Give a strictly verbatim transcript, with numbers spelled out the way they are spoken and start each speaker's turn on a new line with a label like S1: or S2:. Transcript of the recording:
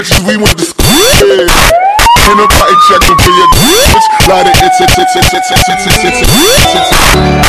S1: We went to school. Ain't nobody checking for your bitch. Lot of it's it's it's it's it's it's it's it's it's it's